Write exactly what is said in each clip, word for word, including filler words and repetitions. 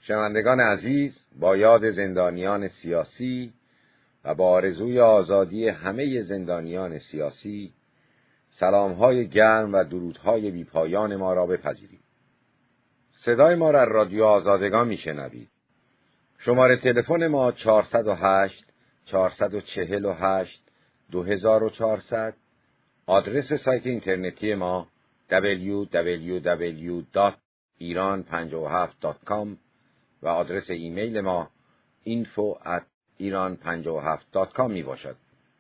شنوندگان عزیز، با یاد زندانیان سیاسی و با آرزوی آزادی همه زندانیان سیاسی، سلام‌های گرم و درودهای بی‌پایان ما را بپذیرید. صدای ما را رادیو آزادگان میشنوید. شماره تلفن ما چهارصد و هشت چهارصد و چهل و هشت دو هزار و چهارصد، آدرس سایت اینترنتی ما دبلیو دبلیو دبلیو دات ایران پنجاه و هفت دات کام و آدرس ایمیل ما اینفو ات ایران پنجاه و هفت دات کام می باشد.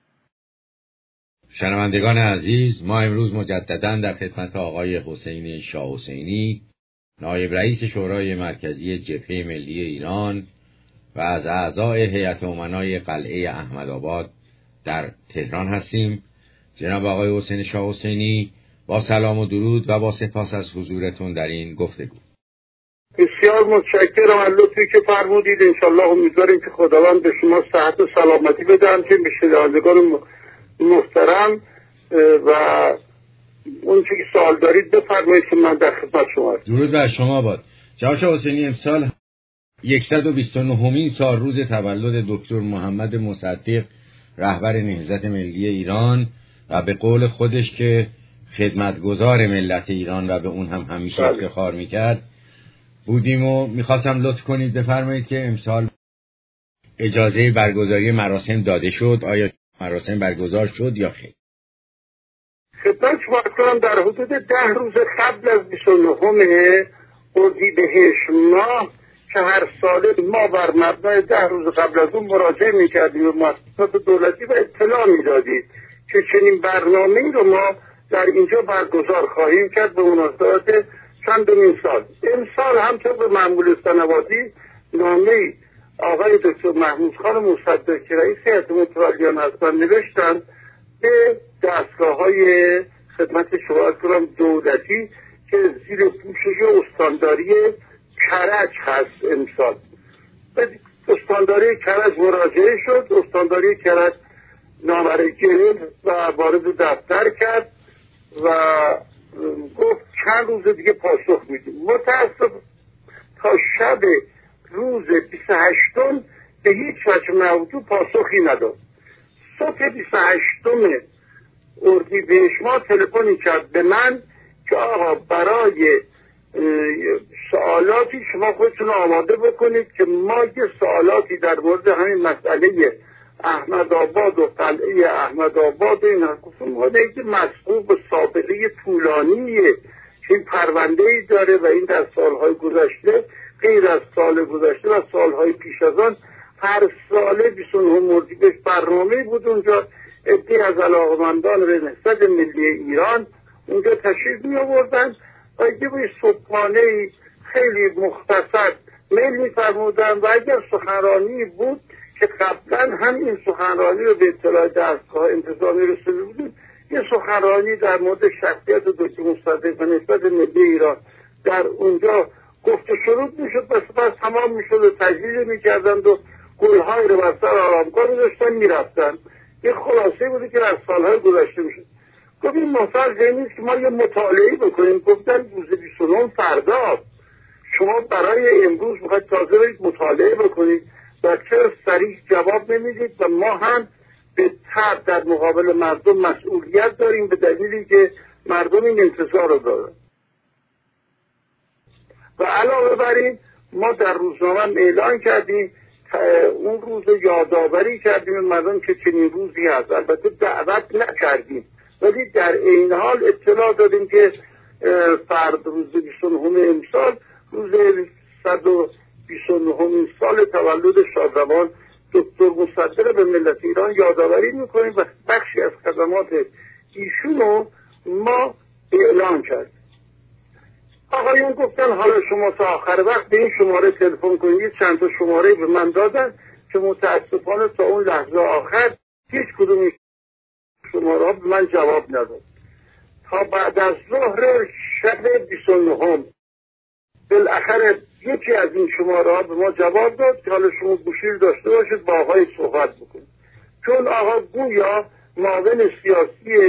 شنوندگان عزیز، ما امروز مجدداً در خدمت آقای حسین شاه حسینی، نایب رئیس شورای مرکزی جبهه ملی ایران و از اعضای هیئت امنای قلعه احمدآباد در تهران هستیم. جناب آقای حسین شاه حسینی، با سلام و درود و با سپاس از حضورتون در این گفتگو. بسیار متشکرم از لطفی که فرمودید. انشالله امیدواریم که خداوند به شما صحت و سلامتی بدن که به شنوندگان محترم و اون چیزی که سوال دارید بفرمایید که من در خدمت شما هستم. درود بر شما باد. جناب شاه حسینی، امسال صد و بیست و نهمین سال روز تولد دکتر محمد مصدق، رهبر نهضت ملی ایران و به قول خودش که خدمتگزار ملت ایران و به اون هم همیشه افتخار میکرد بودیم و میخواستم لطف کنید بفرمایید که امسال اجازه برگزاری مراسم داده شد. آیا مراسم برگزار شد یا خیر؟ خدمت شما کنم در حدود ده روز قبل از بیست و نهم اردیبهشت ماه که هر ساله ما بر مبنای ده روز قبل از اون مراجعه میکردیم و مؤسسات دولتی و اطلاع میدادید که چنین برنامه‌ای رو ما در اینجا برگزار خواهیم کرد به مناسبت چندمین سال. امسال همطور به معمول سنوادی نامه‌ای آقای دکتر محمود خان مصدق که رئیس هیئت متولیان هستند نوشتند به دستگاه‌های خدمت شما کنم دولتی که زیر پوشش استانداری کرج هست. امسال به استانداری کرج مراجعه شد. استانداری کرج نامه گرفت و وارد دفتر کرد و گفت چند روز دیگه پاسخ میدیم. متاسف تا شب روز بیست و هشتم به هیچ وجه موضوع پاسخی نداد. صبح بیست و هشتم اردیبهشت ماه تلفنی کرد به من که آقا برای سوالاتی شما خودتون آماده بکنید که ما یه سوالاتی در مورد همین مسئله احمدآباد و قلعه احمدآباد این حکومت مورد که مسئول به سابقه طولانیه که این پرونده‌ای داره و این در سالهای گذشته غیر از سال گذشته و سالهای پیش از آن هر ساله بیست و نهم اردیبهشت برنامه‌ای بود اونجا. عده‌ای از علاقه‌مندان به نهضت ملی ایران اونجا تشریف می آوردن و یه به صبحانه خیلی مختصر میل فرمودن و اگر سخنرانی بود که قبلا هم این سخنرانی رو به اطلاع دستگاه انتظامی رسیده بودیم، یه سخنرانی در مورد شخصیت دکتر مصدق و نهضت ملی ایران در اونجا گفت و شروع میشد و سپس تمام میشد و تجلیل میکردند و گلهای رو بر سر آرامگاه داشتن میرفتن. یه خلاصه بودی که از سالهای گذشته میشد. گفت این مسئله نیست که ما یه مطالعه بکنیم. گفتن روز بیست و نه فردا شما برای امروز میخواید تازه برید مطالعه بکنید و چرا صریح جواب نمیدید و ما هم به طب در مقابل مردم مسئولیت داریم به دلیلی که مردم این انتظار رو دارن. و علاوه بر این ما در روزنامه اعلان کردیم اون روز یادآوری کردیم مردم که چنین روزی هست. البته دعوت نکردیم ولی در این حال اطلاع دادیم که فرد روز بیست و نهم امسال روز صد و بیست و نهم سال تولد شادروان دکتر مصدق به ملت ایران یادآوری میکنیم و بخشی از خدمات ایشون رو ما اعلان کردیم. آقایون گفتن حالا شما تا آخر وقت به این شماره تلفن کنید. چند تا شماره به من دادن که متاسفانه تا اون لحظه آخر هیچ کدوم شماره ها به من جواب نداد. تا بعد از ظهر شب بیست و نهم بالاخره یکی از این شماره ها به ما جواب داد که حالا شما گوشی داشته باشید با آقای صحبت بکنید. چون آقا گویا معاون سیاسی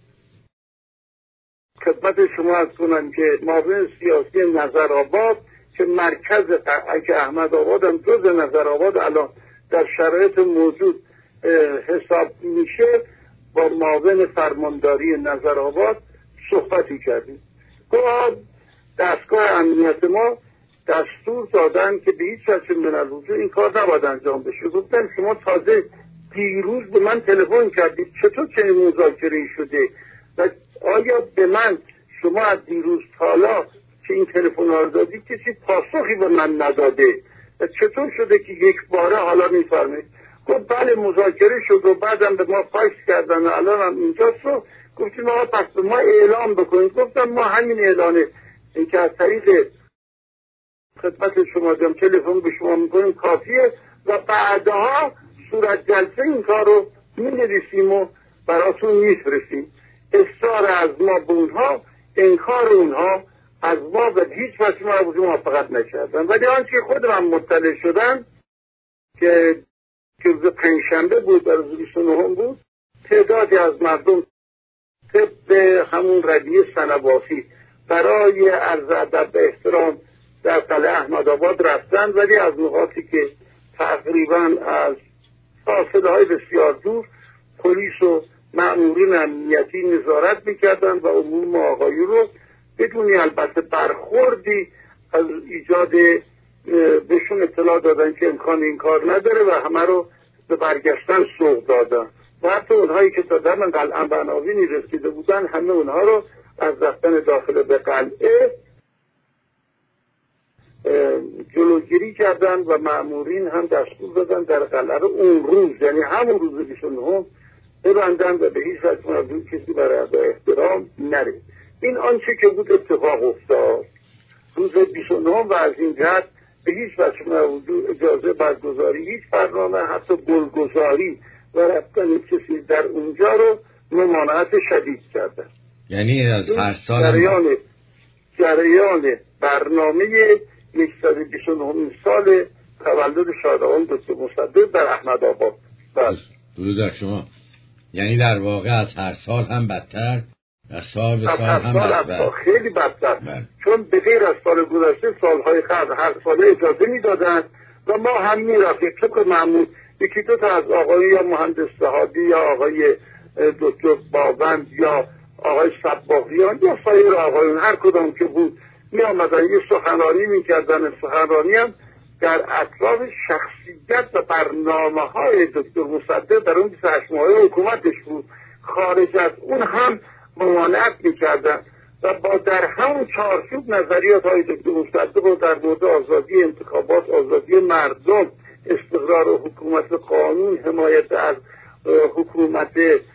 خدمت شما از کنم که معاون سیاسی نظرآباد که مرکز که احمد آباد هم جز نظر آباد الان در شرایط موجود حساب میشه، با معاون فرمانداری نظر آباد صحبتی کردیم. گفت دستگاه امنیت ما دستور دادن که به هیچ وجه من الوجود این کار نباید انجام بشه. گفتن شما تازه دیروز به من تلفن کردید، چطور چنین مذاکره شده و آیا به من شما از دیروز تا حالا که این تلفن ها رو دادید کسی پاسخی به من نداده و چطور شده که یک باره حالا میفرمید؟ گفت بله مذاکره شد و بعدم به ما فاکس کردن و الان هم اینجاست رو گفتیم آقا پس به ما اعلام بکنید. گفتم ما همین اعلانه این که از طریق خدمت شما دارم تلفن به شما میکنیم کافیه و بعدها صورت جلسه این کار رو مینویسیم و براتون میفرستیم. اصرار از ما به اونها، انکار اونها از ما و هیچ وقت ما رو موافقت نکردن. ولی آنچه خودم هم مطلع شدن که که روز پنجشنبه بود در روز بیست و نهم بود، تعدادی از مردم طبق همون رویه سنبافی برای عرض ادب و احترام در قلعه احمدآباد رفتن، ولی از نقاطی که تقریبا از فاصله های بسیار دور پلیس و مأمورین امنیتی نظارت میکردن و عموم آقایون رو بدونی البته برخوردی از ایجاد بهشون اطلاع دادن که امکان این کار نداره و همه رو به برگشتن سوق دادن و حتی اونهایی که تا در قلعه بناوینی رسیده بودن همه اونها رو از رفتن داخل به قلعه جلوگیری کردن و مأمورین هم دستور دادن در قلعه رو اون روز، یعنی همون روز بیست و نهم ببندن و به هیچ وجه موضوع کسی برای احترام نره. این آنچه که بود اتفاق افتاد روز بیست و نهم و از این جهت به هیچ وجه موضوع اجازه برگزاری هیچ برنامه حتی گلگذاری و رفتن کسی در اونجا رو ممانعت شدید کردن. یعنی از هر سال جریان جریان برنامه صد و بیست و نهم سال تولد شادروان دکتر مصدق در احمدآباد. درود بر شما. یعنی در واقع از هر سال هم بدتر، از سال به سال هم بدتر، خیلی بدتر، چون به غیر از سال گذشته سالهای قبل هر ساله اجازه میدادن و ما هم میرفتیم طبق معمول. یکی دو تا از آقای یا مهندس صحابی یا آقای دکتر باوند یا آقای صباغیان یا سایر آقایون هر کدام که بود می آمدن یه سخنرانی می کردن. سخنرانی هم در اطراف شخصیت و برنامه های دکتر مصدق در اون بیست و هشت ماهه حکومتش بود. خارج از اون هم ممانعت می کردن و با در همون چارچوب نظریات های دکتر مصدق و در مورد آزادی انتخابات، آزادی مردم، استقرار و حکومت قانون، حمایت از حکومت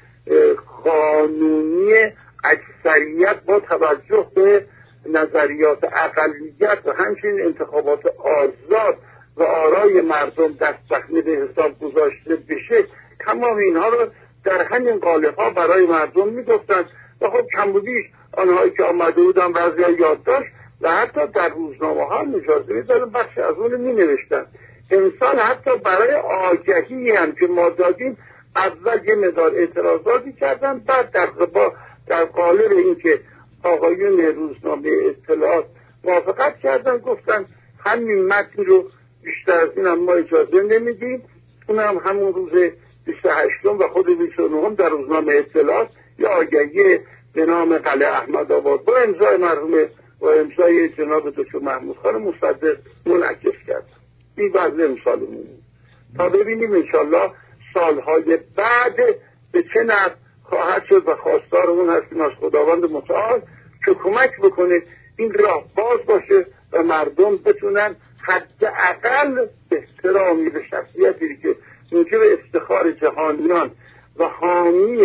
قانونی اکثریت با توجه به نظریات اقلیت و همچنین انتخابات آزاد و آرای مردم دستبخنه به حساب گذاشته بشه، تمام اینها رو در همین قالب ها برای مردم میگفتن و خب کمبودیش آنهایی که آمده بودن بعضی ها یادداشت و حتی در روزنامه ها اجازه میدادن بخش از اون می نوشتن. انسان حتی برای آگهی هم که ما دادیم اول یه مقدار اعتراضاتی کردن، بعد در با در قالب این که آقایون روزنامه اطلاعات موافقت کردن گفتن همین متن رو بیشتر از این هم ما اجازه نمیدیم. اون هم همون روز بیست و هشتم و خود بیست و نهم در روزنامه اطلاعات یا آگهی به نام قلعه احمدآباد با امضای مرحوم و امضای جناب دکتر محمود خان مصدق منعکس کرد. این وضع امسالمون تا ببینیم انشالله سالهای بعد به چه نحو خواهد شد و خواستار اون هستیم از خداوند متعال که کمک بکنه این راه باز باشه و مردم بتونن حداقل احترامی به شخصیتی که موجب افتخار جهانیان و حامی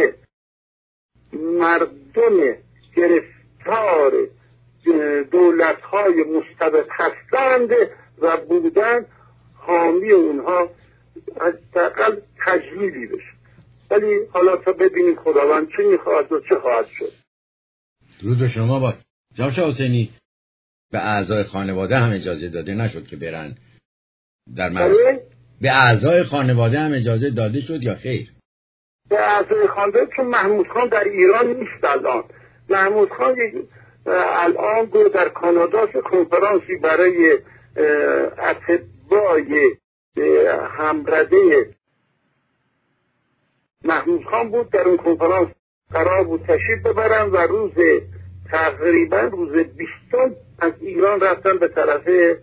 مردم گرفتار دولت‌های مستبد هستند و بودن حامی اونها حداقل تجلیلی بشه. ولی حالا تا ببینیم خداوند چه میخواهد و چه خواهد شد. درود به شما. با جناب شاه حسینی به اعضای خانواده هم اجازه داده نشد که برن در مراسم؟ به اعضای خانواده هم اجازه داده شد یا خیر؟ به اعضای خانواده، چون محمود خان در ایران نیست الان. محمود خان یک الان گو در کانادا کنفرانسی برای اتباع همرده محمود خان بود. در اون کنفرانس قرار بود تشریف ببرن و روز تقریبا روز بیستم از ایران رفتن به طرف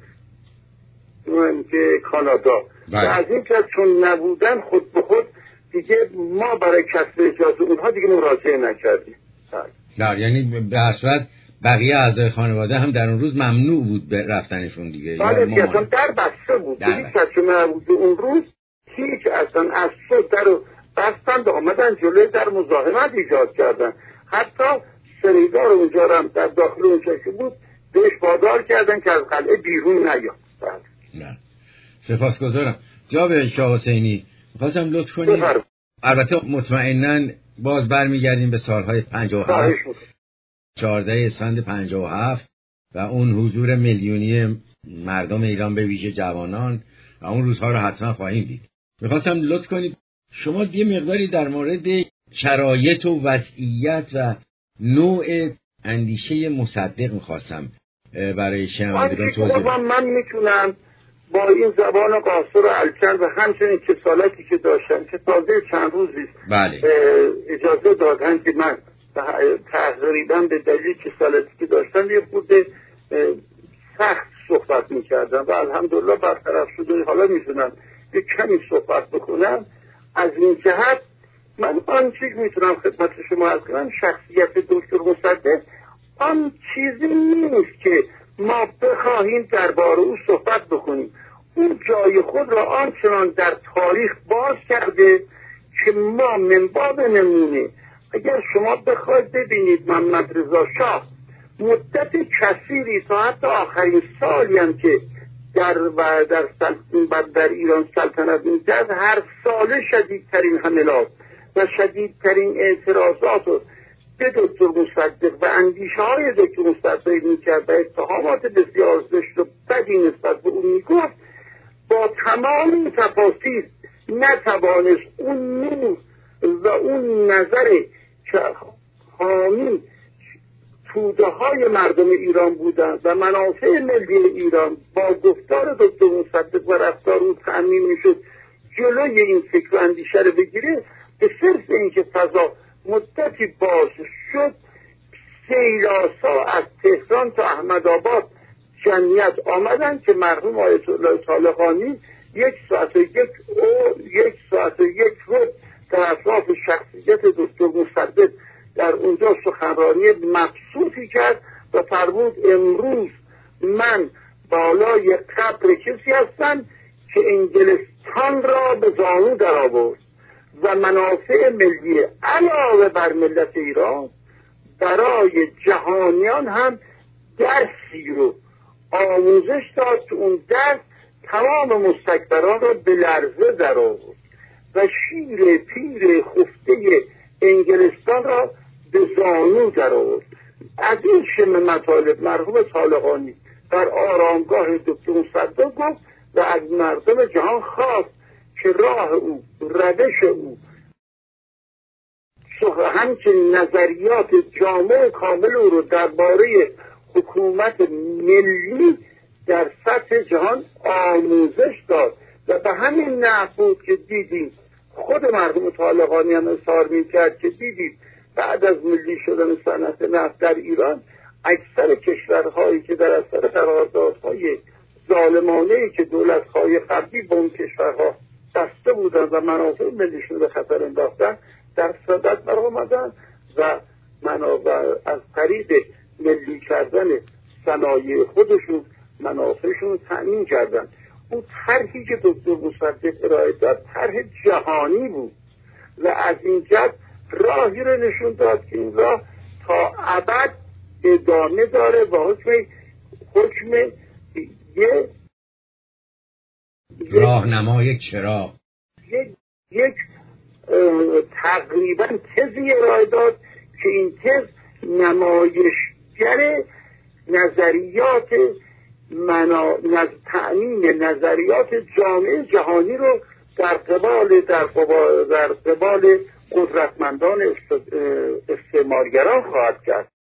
که کانادا و از این که چون نبودن خود به خود دیگه ما برای کسب اجازه اونها دیگه مراجعه نکردیم. نه یعنی به اصل بقیه اعضای خانواده هم در اون روز ممنوع بود به رفتنشون دیگه. بله دیگه اصلا در بسته بود. هیچ کسی نبود اون روز، هیچ اصلا از صبح در رو بستند آمدن جلوی در مزاحمت ایجاد کردن. حتی سریدار اونجا هم در داخل اونجا که بود بهش وادار کردن که از قلعه بیرون نیاد. نه سپاسگزارم. جناب شاه حسینی می‌خواستم لطف کنید، البته مطمئناً باز برمیگردیم به سالهای پنجاه و هفت چهارده اسفند پنجاه و هفت و اون حضور میلیونی مردم ایران به ویژه جوانان و اون روزها رو حتما خواهیم دید. میخواستم لطف کنید شما یه مقداری در مورد شرایط و وضعیت و نوع اندیشه مصدق میخواستم برای شنوندگان توضیح بدید. من میتونم با این زبان قاصر و الکن و همچنین کسالتی که داشتم که تازه چند روزی بله. اجازه دادن که من تقریبا به دلیل کسالتی که داشتم یه خورده سخت صحبت میکردم و الحمدلله برطرف شده. حالا میتونم یه کمی صحبت بکنم. از این جهت من آن چیز میتونم خدمت شما عرض کنم، شخصیت دکتر مصدق آن چیزی نیست که ما بخواهیم درباره او صحبت بکنیم. اون جای خود را آنچنان در تاریخ باز کرده که ما من باب نمونه اگر شما بخواید ببینید محمد رضا شاه مدت کثیری تا حتی آخرین سالی هم که در و در, در ایران سلطنت می‌کرد هر ساله شدیدترین حملات و شدیدترین اعتراضات رو به دکتر مصدق و اندیشه های دکتر مصدق می‌کرد و اتهامات بسیار زشت و بدی نسبت به اون میگفت. با تمام این تفاصیل نتوانست اون نور و اون نظر که حامی توده های مردم ایران بودند و منافع ملی ایران با گفتار دکتر مصدق و رفتار او تأمین میشد جلوی این فکر و اندیشه رو بگیره. به صرف اینکه فضا مدتی باز شد سیلاسا از تهران تا احمدآباد جمعیت آمدن که مرحوم آیت الله طالقانی یک ساعت و یک او یک ساعت و یک روز در اطراف شخصیت دکتر مصدق در اونجا سخنرانی مبسوطی کرد و فرمود امروز من بالای قبر کسی هستم که انگلستان را به زانو در آورد و منافع ملی علاوه بر ملت ایران برای جهانیان هم درسی رو آموزش داد که اون درس تمام مستکبران را به لرزه در آورد و شیر پیر خفته انگلستان را به زانو در آورد. از این شم مطالب مرحوم طالقانی در آرامگاه دکتر مصدق گفت و از مردم جهان خواست که راه او، روش او، همچنین نظریات جامع کامل او رو درباره حکومت ملی در سطح جهان آموزش داد و به همین نحو بود که دیدیم خود مرحوم طالقانی هم اظهار می‌کرد که دیدیم بعد از ملی شدن صنعت نفت در ایران اکثر کشورهایی که در اثر قراردادهای ظالمانه‌ای که دولت‌های غربی با اون کشورها بسته بودند و منافع ملیشون به خطر انداختن در صدد برآمدن و منابع از طریق ملی کردن صنایع خودشون منافعشون رو تأمین کردن. اون طرحی که دکتر مصدق ارائه داد طرح جهانی بود و از این جهت راهی رو نشون داد که این راه تا ابد ادامه داره و حکم حکم یک راهنما یک چراغ یک, یک تقریبا تزی ارائه داد که این تز نمایشگر نظریات منا... نز... تأمین نظریات جامعه جهانی رو در قبال در قبال, در قبال قدرتمندان است... استعمارگران خواهد کرد.